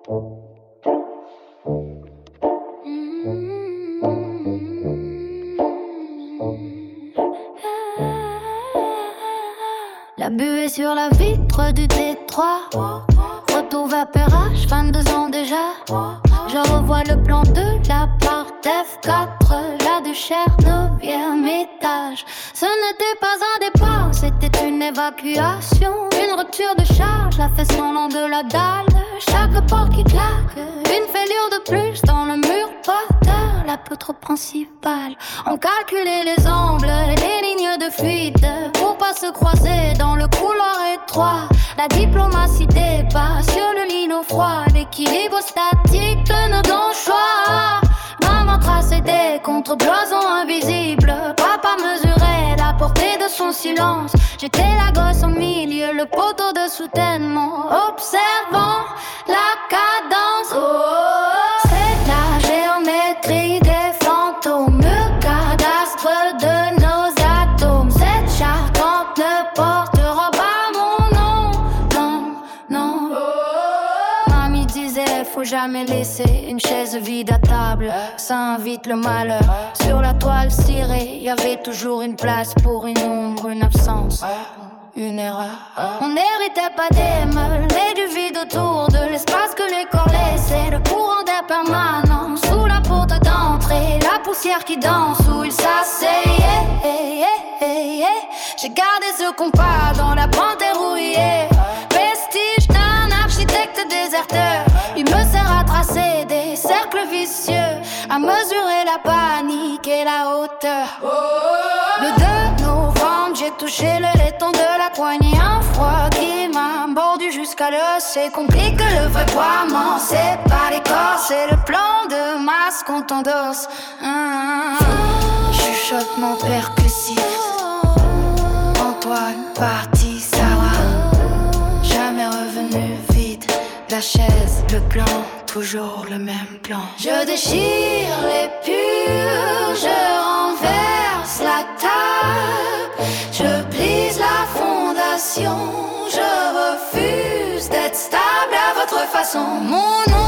La buée sur la vitre du Détroit. Retour vers Perrache, 22 ans déjà. Je revois le plan de l'appart F4, la Duchère, 9e étage. Ce n'était pas un départ, c'était une évacuation. Une rupture de charge, la fesse non long de la dalle. Chaque porte qui claque, une fêlure de plus dans le mur porteur. La poutre principale, on calculait les angles, les lignes de fuite pour pas se croiser dans le couloir étroit. La diplomatie dépasse sur le lino froid, l'équilibre statique de nos choix. Maman traçait des contre-blasons invisibles, papa mesurait la portée de son silence. J'étais la gosse au milieu, le poteau de soutènement, observant la cadence. C'est la géométrie des fantômes, le cadastre de nos atomes. Cette charpente ne portera pas mon nom, non, non. Mamie disait, faut jamais laisser une chaise vide à table, ça invite le malheur. Sur la toile cirée, y avait toujours une place pour une ombre, une absence, une erreur. On n'héritait pas des meules, mais du vide autour de l'espace que les corps laissaient. Le courant d'air permanent sous la porte d'entrée, la poussière qui danse où il s'asseyait. J'ai gardé ce compas dans la panthère rouillée, vestige d'un architecte déserteur. Il me sert à tracer des cercles vicieux, à mesurer la panique et la hauteur. Le 2 novembre, j'ai touché le laiton de la poignée. Un froid qui m'a mordu jusqu'à l'os. C'est compliqué le vrai poiement, c'est pas les corps, c'est le plan de masse qu'on t'endosse. Chuchotement percussif, Antoine parti, Sarah jamais revenu vide. La chaise, le plan, toujours le même plan. Je déchire les purs, je renverse la table, je brise la fondation, je refuse d'être stable à votre façon. Mon nom